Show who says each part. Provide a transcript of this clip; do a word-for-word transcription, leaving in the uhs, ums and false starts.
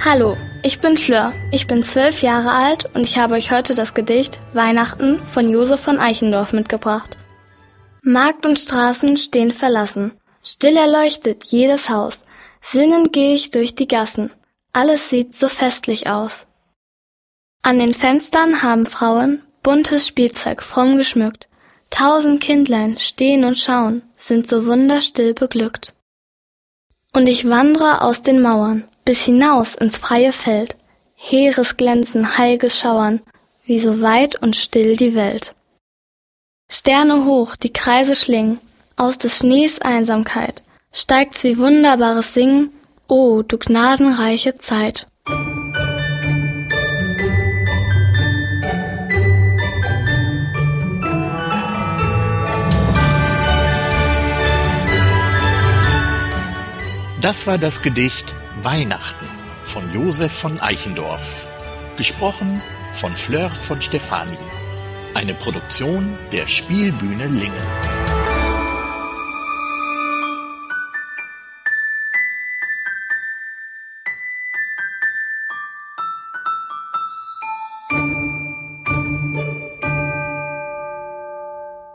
Speaker 1: Hallo, ich bin Fleur. Ich bin zwölf Jahre alt und ich habe euch heute das Gedicht Weihnachten von Josef von Eichendorff mitgebracht. Markt und Straßen stehen verlassen, still erleuchtet jedes Haus. Sinnend gehe ich durch die Gassen, alles sieht so festlich aus. An den Fenstern haben Frauen buntes Spielzeug fromm geschmückt. Tausend Kindlein stehen und schauen, sind so wunderstill beglückt. Und ich wandre aus den Mauern bis hinaus ins freie Feld. Heeres Glänzen, heilges Schauern, wie so weit und still die Welt. Sterne hoch, die Kreise schlingen, aus des Schnees Einsamkeit, steigt's wie wunderbares Singen, o du gnadenreiche Zeit.
Speaker 2: Das war das Gedicht Weihnachten von Josef von Eichendorff, gesprochen von Fleur von Stefani, eine Produktion der Spielbühne Lingen.